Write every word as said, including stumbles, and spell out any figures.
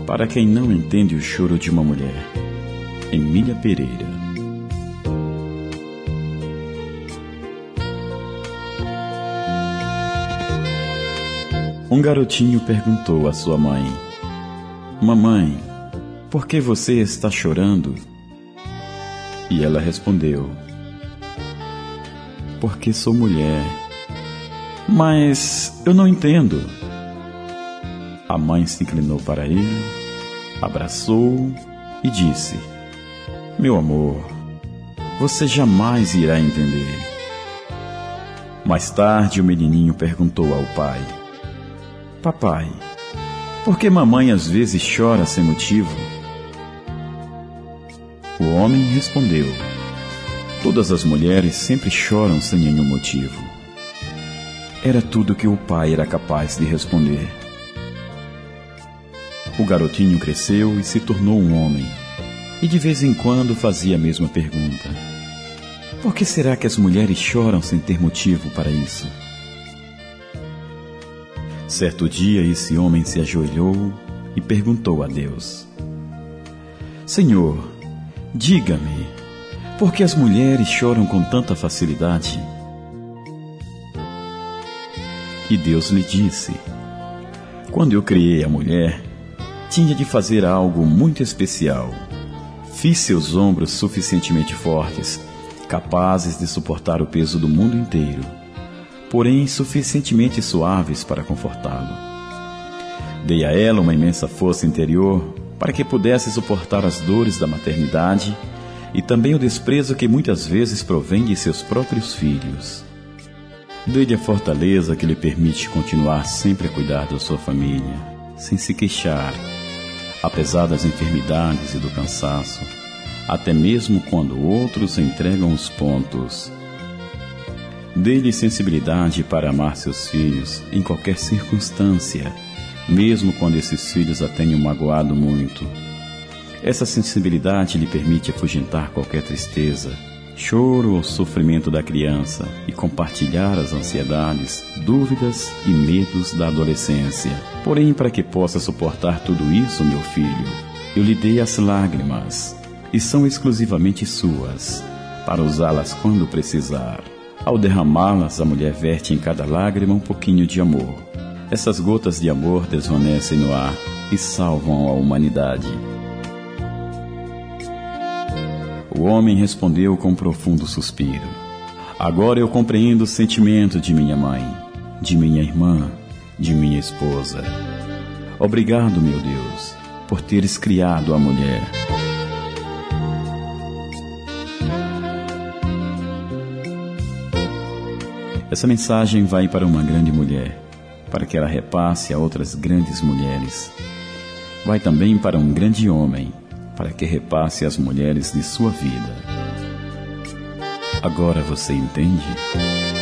Para quem não entende o choro de uma mulher. Emília Pereira. Um garotinho perguntou à sua mãe: Mamãe, por que você está chorando? E ela respondeu: Porque sou mulher. Mas eu não entendo. A mãe se inclinou para ele, abraçou-o e disse: Meu amor, você jamais irá entender. Mais tarde o menininho perguntou ao pai: Papai, por que mamãe às vezes chora sem motivo? O homem respondeu: Todas as mulheres sempre choram sem nenhum motivo. Era tudo que o pai era capaz de responder. O garotinho cresceu e se tornou um homem, e de vez em quando fazia a mesma pergunta: Por que será que as mulheres choram sem ter motivo para isso? Certo dia esse homem se ajoelhou e perguntou a Deus: Senhor, diga-me, por que as mulheres choram com tanta facilidade? E Deus lhe disse: Quando eu criei a mulher, tinha de fazer algo muito especial. Fiz seus ombros suficientemente fortes, capazes de suportar o peso do mundo inteiro, porém suficientemente suaves para confortá-lo. Dei a ela uma imensa força interior para que pudesse suportar as dores da maternidade e também o desprezo que muitas vezes provém de seus próprios filhos. Dei-lhe a fortaleza que lhe permite continuar sempre a cuidar da sua família, sem se queixar, apesar das enfermidades e do cansaço, até mesmo quando outros entregam os pontos. Dê-lhe sensibilidade para amar seus filhos em qualquer circunstância, mesmo quando esses filhos a tenham magoado muito. Essa sensibilidade lhe permite afugentar qualquer tristeza, choro ou sofrimento da criança e compartilhar as ansiedades, dúvidas e medos da adolescência. Porém, para que possa suportar tudo isso, meu filho, eu lhe dei as lágrimas, e são exclusivamente suas, para usá-las quando precisar. Ao derramá-las, a mulher verte em cada lágrima um pouquinho de amor. Essas gotas de amor desvanecem no ar e salvam a humanidade. O homem respondeu com um profundo suspiro: Agora eu compreendo o sentimento de minha mãe, de minha irmã, de minha esposa. Obrigado, meu Deus, por teres criado a mulher. Essa mensagem vai para uma grande mulher, para que ela repasse a outras grandes mulheres. Vai também para um grande homem, para que repasse as mulheres de sua vida. Agora você entende?